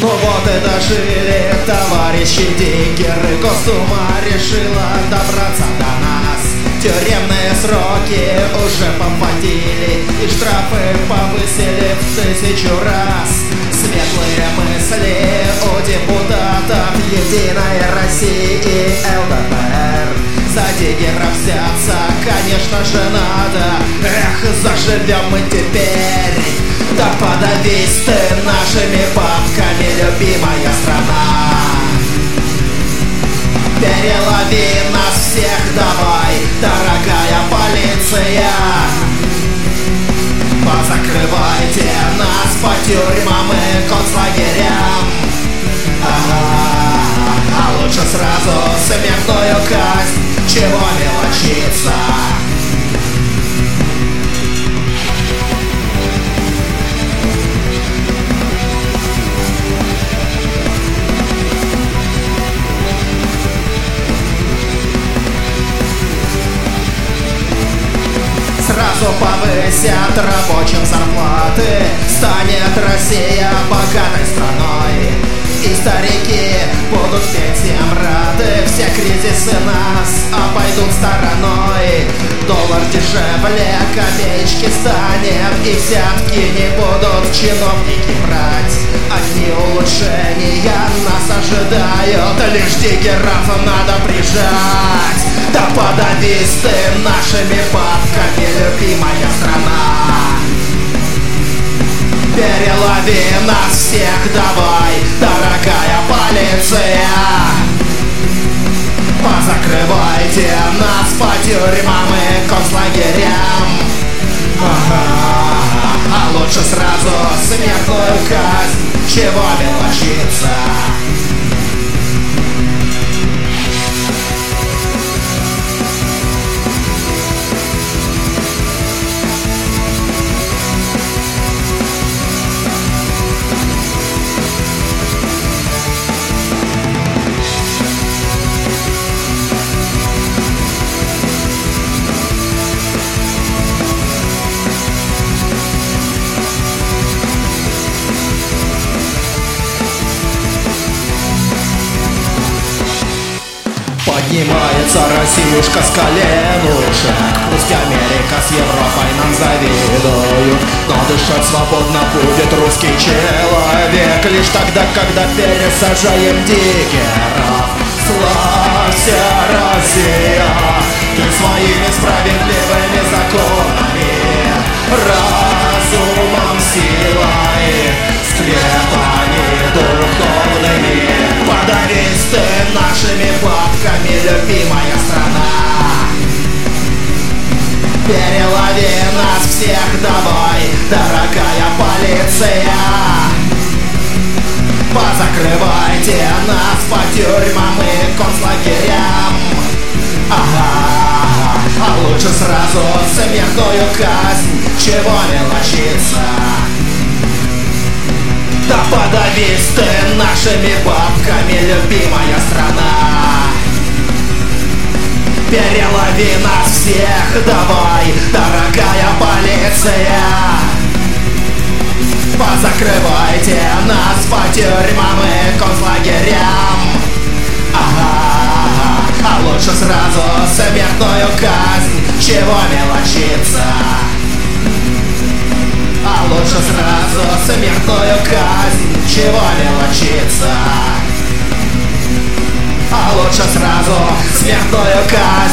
Ну вот и дожили товарищи дикеры. Госдума решила добраться до нас. Тюремные сроки уже поводили, и штрафы повысили в 1000 раз. Светлые мысли у депутатов Единой России и ЛДПР. За диггеров взяться, конечно же, надо. Эх, заживем мы теперь. Да подавись ты нашими бабками, любимая страна. Перелови нас всех давай, дорогая полиция. Позакрывайте нас по тюрьмам и концлагерям. А лучше сразу смертную казнь, чего мелочиться. Сразу повысят рабочим зарплаты, станет Россия богатой страной. И старики будут пенсиям рады, все кризисы нас обойдут стороной. Доллар дешевле, копеечки станем, и взятки не будут чиновники брать. Одни улучшения нас ожидают, лишь диггеров надо прижать. Да подавись ты нашими бабками, любимая страна. Перелови нас всех давай, дорогая полиция. Позакрывайте нас по тюрьмам и концлагерям. А лучше сразу смертную казнь, чего мелочиться. Поднимается Россиюшка с коленушек, пусть Америка с Европой нам завидуют, но дышать свободно будет русский человек лишь тогда, когда пересажаем диггеров. Славься, Россия, ты своими справедливыми законами, разумом, силой, скрепами духовными. Подавись ты нашими бабками, любимая страна. Перелови нас всех давай, дорогая полиция. Позакрывайте нас по тюрьмам и концлагерям. А лучше сразу смертную казнь, чего мелочиться. Да подавись ты нашими бабками, любимая страна. Перелови нас всех давай, дорогая полиция. Позакрывайте нас по тюрьмам и концлагерям. А лучше сразу смертную казнь, чего мелочиться. А лучше сразу смертную казнь, чего мелочиться. А лучше сразу смертную казнь.